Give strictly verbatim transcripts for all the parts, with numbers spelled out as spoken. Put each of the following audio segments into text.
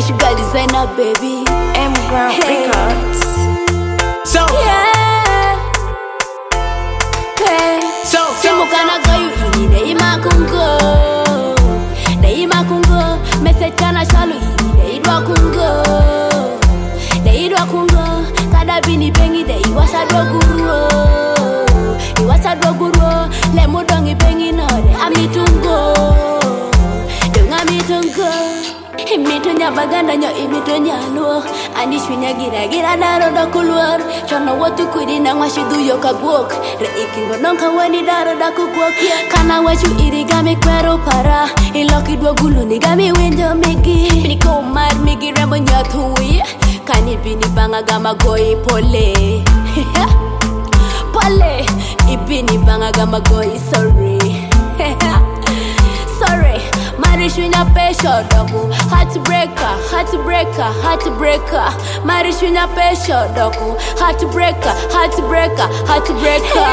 sugar designer, baby. M Brown Hey. Records. So, Yeah. Hey. so, Simu kana goyu ini dei makungo. Dei makungo. Message kana shalu ini dei dwa kungo. Dei dwa kungo. Kada bini pengi dei wasa dwa guru. Iwasa dwa guru. Le mudongi pengi no de amitungo. Dunga mitungo. Imitunya baganda nyo imitunya luo. Anishwinya gira gira daro da kulwar. Chona watu kudi na mwashidu yoka gwok. Re ikingo nonka wani daro da kugwok. Kana wachu iri gami kwero para. Iloki dwa gulu ni gami winjo migi. Niko mad migi rembo nyatui. Kani bini banga gama goi pole. Pole. Ibini banga gama goi sorry. Sorry. Marishunya pesho doku heartbreaker, heartbreaker, heartbreaker. Marishunya pesho doku heartbreaker, heartbreaker, heartbreaker.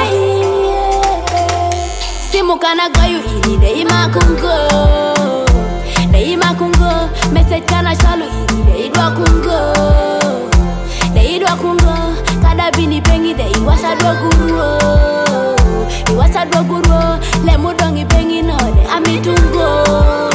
Simu kana goyu ini dei makungo. Dei makungo. Message kana shalu ini dei dwa kungo. Dei dwa kungo. Kada bini pengi dei wasa dwa guru. Iwasa dwa guru. Le mudongi pengi no de amitungo.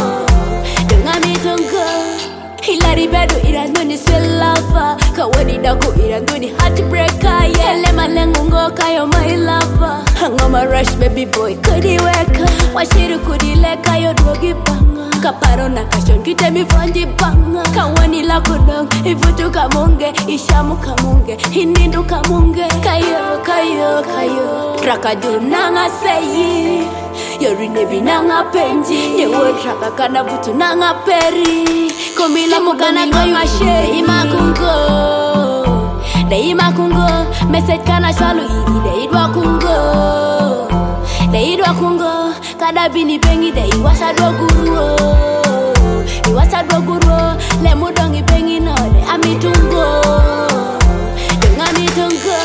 Hilari bedu iranduni sweet lover. Kawani daku iranduni heartbreaker. Yeah, lema lengungo kayo my lover. Hangoma rush baby boy kudi weka. Washiru kudi leka yo drogi banga. Kaparo na kashon kite mifanji banga. Kawani laku dong ifutu kamunge. Ishamu kamunge hinindu kamunge. Kayo kayo kayo rakadu nanga seyi. Yori nebi nanga penji. Nyewo traka kana butu nanga peri. Komila mukana goyu Dei makungo. Dei makungo. Message kana shalu ini dei dwa kungo. Dei dwa kungo. Kada bini pengi dei wasa dwa guru. Iwasa dwa guru. Le mudongi pengi no de amitungo. Dunga mitungo.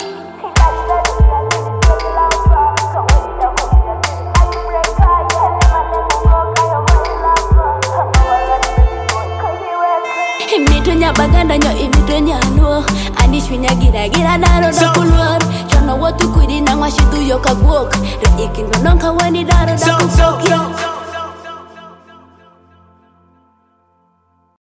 Imitunya baganda nyo imitunya luo. Anishwinya gira gira daro da kulwar. Chona watu kudi na mwashidu yoka gwok. Re ikingo nonka wani daro da so, kugwok. so, so.